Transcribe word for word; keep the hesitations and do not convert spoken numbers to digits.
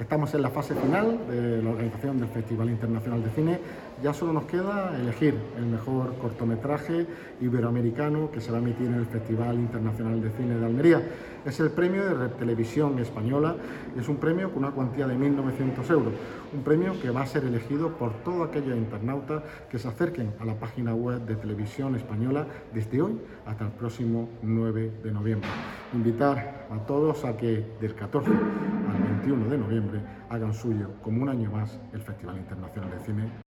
Estamos en la fase final de la organización del Festival Internacional de Cine. Ya solo nos queda elegir el mejor cortometraje iberoamericano que se va a emitir en el Festival Internacional de Cine de Almería. Es el premio de Red Televisión Española. Es un premio con una cuantía de mil novecientos euros. Un premio que va a ser elegido por todos aquellos internautas que se acerquen a la página web de Televisión Española desde hoy hasta el próximo nueve de noviembre. Invitar a todos a que del catorce al veintiuno de noviembre hagan suyo como un año más el Festival Internacional de Cine.